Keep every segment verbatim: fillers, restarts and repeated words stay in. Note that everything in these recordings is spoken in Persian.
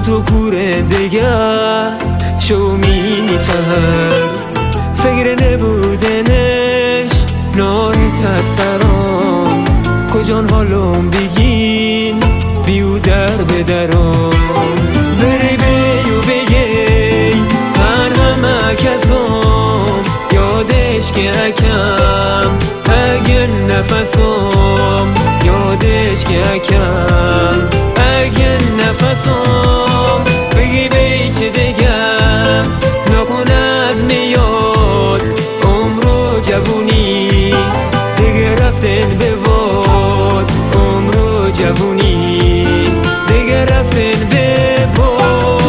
تو کوره دیگر شو می سهر فکر نبودنش ناهیت از سرام کجان حالم بگین بیو در به درام بری بیو بگی من همه کسام یادش که اکم اگه نفسام یادش که اکم اگه نفسام بگی بی چه دیگر نکن از میاد عمر و جوونی دیگه رفتن به باد عمر و جوونی دیگه رفتن به باد.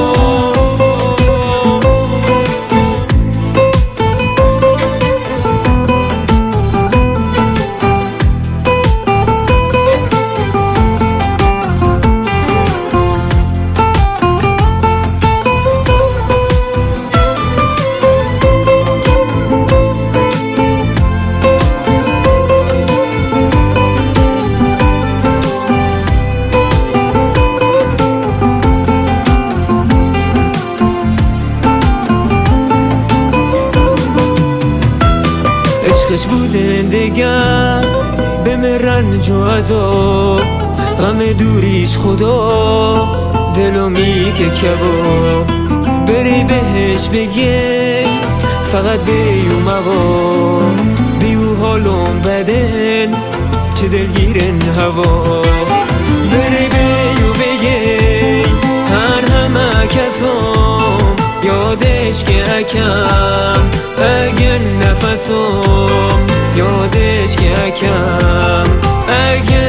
عشقش بودن دیگر به رنج و عذاب غم دوریش خدا دلو میگه کباب بری بهش بگی فقط بیو موا بیو حالم بدن چه دلگیرن هوا بری بیو بگی هر همه کسام یادش که اکم اگه نفسام یادش که اکم اگه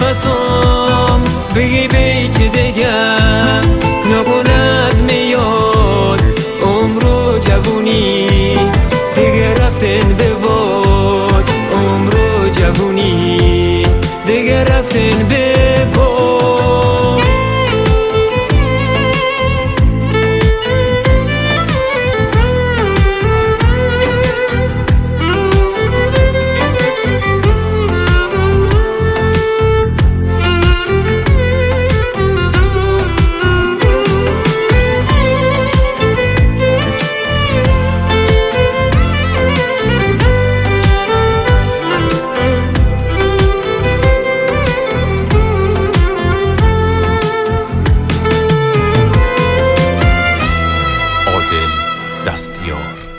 نفسام بگی بی چه دیگر نکن از میاد عمر و جوونی دیگه رفتن به باد عمر و جوونی دیگه رفتن به باد. دستیار